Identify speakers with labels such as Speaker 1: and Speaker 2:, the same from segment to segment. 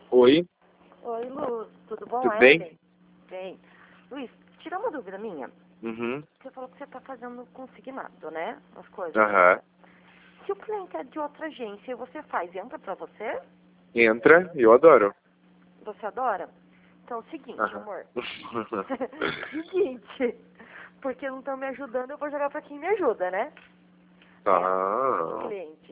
Speaker 1: Oi,
Speaker 2: Oi, Luz, tudo bom?
Speaker 1: tudo bem?
Speaker 2: Ellen? Bem. Luiz, tira uma dúvida minha.
Speaker 1: Uhum.
Speaker 2: Você falou que você está fazendo consignado, né? As coisas.
Speaker 1: Aham.
Speaker 2: Se o cliente é de outra agência e você faz, entra pra você?
Speaker 1: Entra, eu adoro.
Speaker 2: Você adora? Então, é o seguinte,
Speaker 1: Aham.
Speaker 2: amor. Seguinte. Porque não estão me ajudando, eu vou jogar pra quem me ajuda, né? O
Speaker 1: Ah.
Speaker 2: cliente.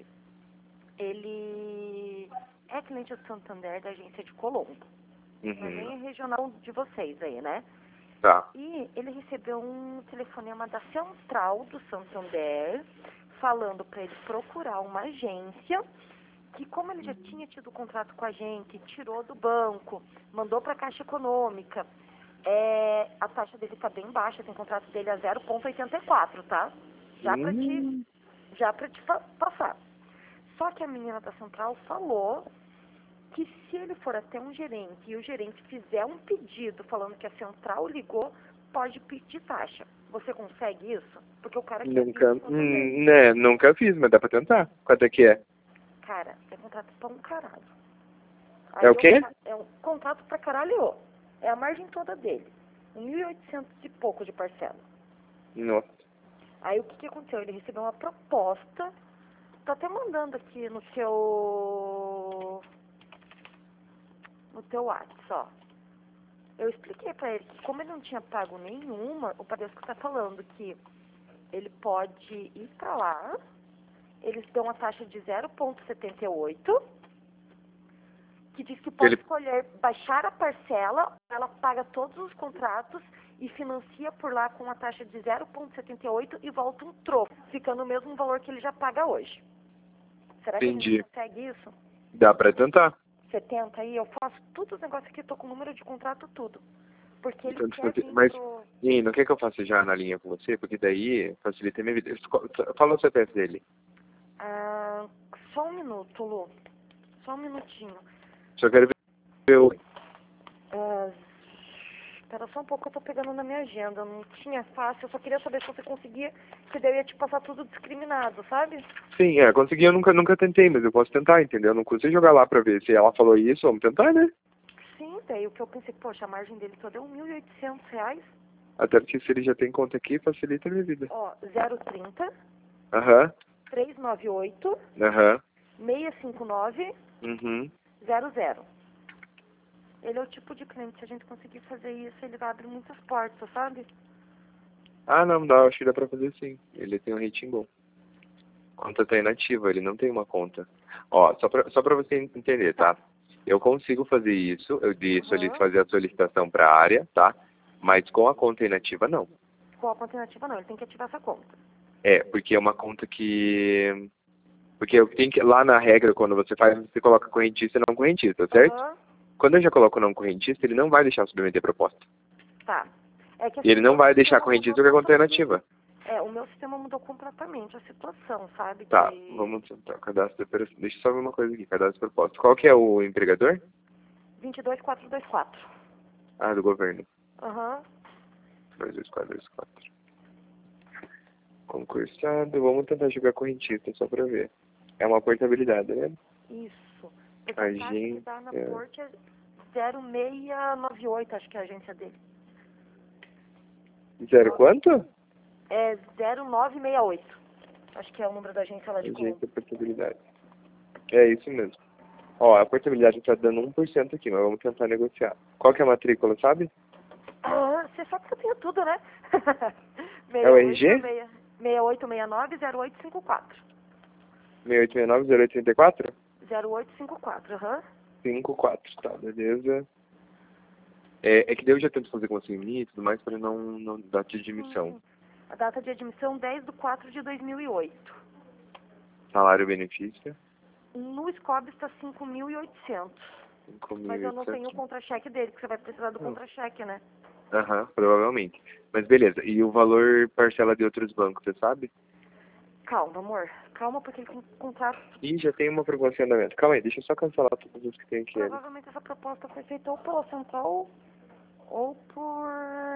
Speaker 2: Ele é cliente do Santander da agência de Colombo. Mas nem é
Speaker 1: Uhum.
Speaker 2: regional de vocês aí, né?
Speaker 1: Tá.
Speaker 2: E ele recebeu um telefonema da central do Santander falando para ele procurar uma agência que, como ele já tinha tido contrato com a gente, tirou do banco, mandou para a Caixa Econômica, a taxa dele está bem baixa, tem contrato dele a 0,84, tá? Já para
Speaker 1: Hum.
Speaker 2: te passar. Só que a menina da central falou que se ele for até um gerente e o gerente fizer um pedido falando que a central ligou, pode pedir taxa. Você consegue isso? Porque o cara quer vir
Speaker 1: Nunca,
Speaker 2: do Santander.
Speaker 1: né, nunca fiz, mas dá pra tentar. Quanto é que é?
Speaker 2: Cara, é contrato pra um caralho.
Speaker 1: É o quê?
Speaker 2: É um contrato pra caralho. É a margem toda dele. 1.800 e pouco de parcela.
Speaker 1: Nossa.
Speaker 2: Aí o que aconteceu? Ele recebeu uma proposta. Tô até mandando aqui no teu WhatsApp, ó. Eu expliquei pra ele que como ele não tinha pago nenhuma, o Bradesco tá falando que ele pode ir pra lá, eles dão uma taxa de 0,78, que diz que pode
Speaker 1: Ele,
Speaker 2: escolher baixar a parcela, ela paga todos os contratos e financia por lá com uma taxa de 0,78 e volta um troco, ficando o mesmo valor que ele já paga hoje. Será que a gente
Speaker 1: entendi.
Speaker 2: consegue isso?
Speaker 1: Dá pra tentar.
Speaker 2: 70 aí, eu faço tudo os negócios aqui, tô com o número de contrato, tudo. Porque ele
Speaker 1: Então,
Speaker 2: quer vir
Speaker 1: mas,
Speaker 2: pro...
Speaker 1: e aí, não quer que eu faça já na linha com você? Porque daí facilita a minha vida. Fala o CPF dele.
Speaker 2: Ah, só um minuto, Lu. Só um minutinho.
Speaker 1: Só quero ver o...
Speaker 2: Ah, espera só um pouco, eu tô pegando na minha agenda. Não tinha fácil, eu só queria saber se você conseguia, que daí eu ia te passar tudo discriminado, sabe?
Speaker 1: Sim, consegui, eu nunca tentei, mas eu posso tentar, entendeu? Eu não consigo jogar lá pra ver. Se ela falou isso, vamos tentar, né?
Speaker 2: Sim, daí o que eu pensei, poxa, a margem dele toda é R$ 1.800.
Speaker 1: Até porque se ele já tem conta aqui, facilita a minha vida.
Speaker 2: Ó, 030
Speaker 1: Aham,
Speaker 2: 398
Speaker 1: aham,
Speaker 2: 659
Speaker 1: uhum.
Speaker 2: 00. Ele é o tipo de cliente, se a gente conseguir fazer isso, ele vai abrir muitas portas, sabe?
Speaker 1: Ah, não, dá, acho que dá pra fazer sim. Ele tem um rating bom. Conta tá inativa, ele não tem uma conta. Ó, só pra você entender, tá? Eu consigo fazer isso, fazer a solicitação pra área, tá? Mas com a conta inativa, não.
Speaker 2: Com a alternativa não, ele tem que ativar essa conta.
Speaker 1: Porque é uma conta que... Porque eu tenho que, lá na regra, quando você faz, você coloca correntista e não correntista, certo?
Speaker 2: Aham,
Speaker 1: Quando eu já coloco não correntista, ele não vai deixar eu submeter proposta.
Speaker 2: tá. É que
Speaker 1: E
Speaker 2: assim,
Speaker 1: ele
Speaker 2: o
Speaker 1: não
Speaker 2: meu
Speaker 1: vai deixar
Speaker 2: sistema
Speaker 1: correntista
Speaker 2: mudou
Speaker 1: porque a conta é
Speaker 2: totalmente.
Speaker 1: inativa.
Speaker 2: O meu sistema mudou completamente a situação, sabe?
Speaker 1: Tá, vamos tentar. Cadastro. Deixa eu só ver uma coisa aqui. Cadastro de propósito. Qual que é o empregador?
Speaker 2: 22424.
Speaker 1: Ah, do governo.
Speaker 2: Aham.
Speaker 1: 22424. Concursado. Vamos tentar jogar correntista só pra ver. É uma portabilidade, né?
Speaker 2: Isso. Porque a taxa que dá na
Speaker 1: Agência.
Speaker 2: Porte é 0698, acho que é a agência dele.
Speaker 1: Zero quanto?
Speaker 2: É 0968. Acho que é o número da agência lá de Colombo.
Speaker 1: Agência portabilidade. É isso mesmo. Ó, a portabilidade tá dando 1% aqui, mas vamos tentar negociar. Qual que é a matrícula, sabe?
Speaker 2: Ah, você sabe que eu tenho tudo, né?
Speaker 1: É o RG?
Speaker 2: 6869 0854.
Speaker 1: 6869-0834?
Speaker 2: 0854, aham.
Speaker 1: 54, tá, beleza. É que daí eu já tento fazer consignado e tudo mais para não dar de admissão.
Speaker 2: A data de admissão 10/4/2008.
Speaker 1: Salário benefício,
Speaker 2: No Scob está 5.800. Mas eu não tenho o
Speaker 1: 5.800.
Speaker 2: contra-cheque dele, que você vai precisar do contra-cheque, né?
Speaker 1: Aham, provavelmente. Mas beleza, e o valor parcela de outros bancos, você sabe?
Speaker 2: Calma, amor. Calma, porque ele tem contrato.
Speaker 1: Ih, já tem uma proposta em andamento. Calma aí, deixa eu só cancelar todos os que tem aqui.
Speaker 2: Provavelmente essa proposta foi feita ou pela central ou por...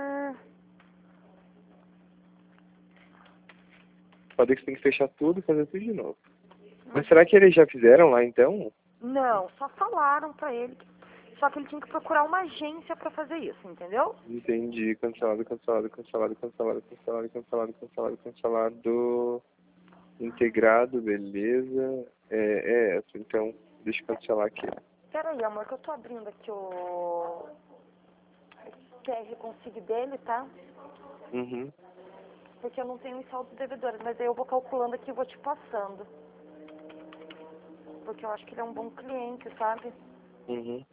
Speaker 1: Pode que você tem que fechar tudo e fazer tudo de novo. Mas será que eles já fizeram lá então?
Speaker 2: Não, só falaram pra ele. Só que ele tinha que procurar uma agência pra fazer isso, entendeu?
Speaker 1: Entendi. Cancelado, cancelado, cancelado, cancelado, cancelado, cancelado, cancelado, cancelado. Integrado, beleza. É essa, então. Deixa eu cancelar aqui.
Speaker 2: Pera aí, amor, que eu tô abrindo aqui o QR Consig dele, tá?
Speaker 1: Uhum.
Speaker 2: Porque eu não tenho os saldos devedores, mas aí eu vou calculando aqui e vou te passando. Porque eu acho que ele é um bom cliente, sabe?
Speaker 1: Uhum.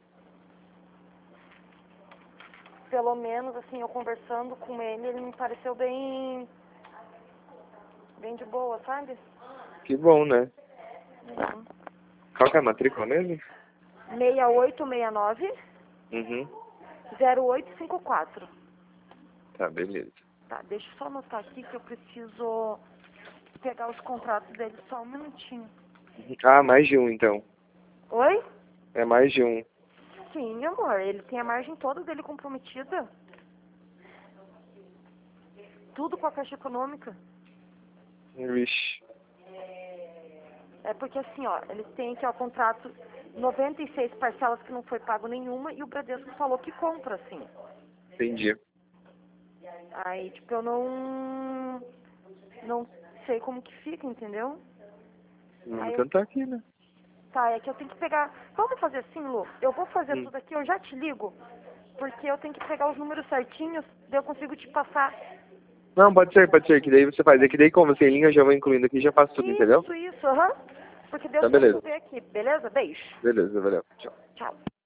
Speaker 2: Pelo menos, assim, eu conversando com ele me pareceu bem de boa, sabe?
Speaker 1: Que bom, né?
Speaker 2: Uhum.
Speaker 1: Qual que é a matrícula mesmo?
Speaker 2: 6869
Speaker 1: Uhum.
Speaker 2: 0854.
Speaker 1: Tá, beleza.
Speaker 2: Tá, deixa eu só anotar aqui que eu preciso pegar os contratos dele só um minutinho.
Speaker 1: Ah, mais de um, então.
Speaker 2: Oi?
Speaker 1: É mais de um.
Speaker 2: Sim, amor, ele tem a margem toda dele comprometida. Tudo com a Caixa Econômica.
Speaker 1: Vixe.
Speaker 2: É porque assim, ó, eles têm aqui, ó, contrato 96 parcelas que não foi pago nenhuma e o Bradesco falou que compra, assim.
Speaker 1: Entendi.
Speaker 2: Aí, tipo, eu não sei como que fica, entendeu? Aí
Speaker 1: Vamos
Speaker 2: eu,
Speaker 1: tentar aqui, né?
Speaker 2: tá, é que eu tenho que pegar. Vamos fazer assim, Lu? Eu vou fazer
Speaker 1: Hum.
Speaker 2: tudo aqui, eu já te ligo, porque eu tenho que pegar os números certinhos, daí eu consigo te passar.
Speaker 1: Não, pode ser, que daí você faz. É que daí como você em linha, eu já vou incluindo aqui e já faço tudo, entendeu?
Speaker 2: Isso, aham. Porque Deus
Speaker 1: Tá,
Speaker 2: vai
Speaker 1: beleza.
Speaker 2: resolver aqui, beleza? Beijo.
Speaker 1: Beleza, valeu. Tchau.
Speaker 2: Tchau.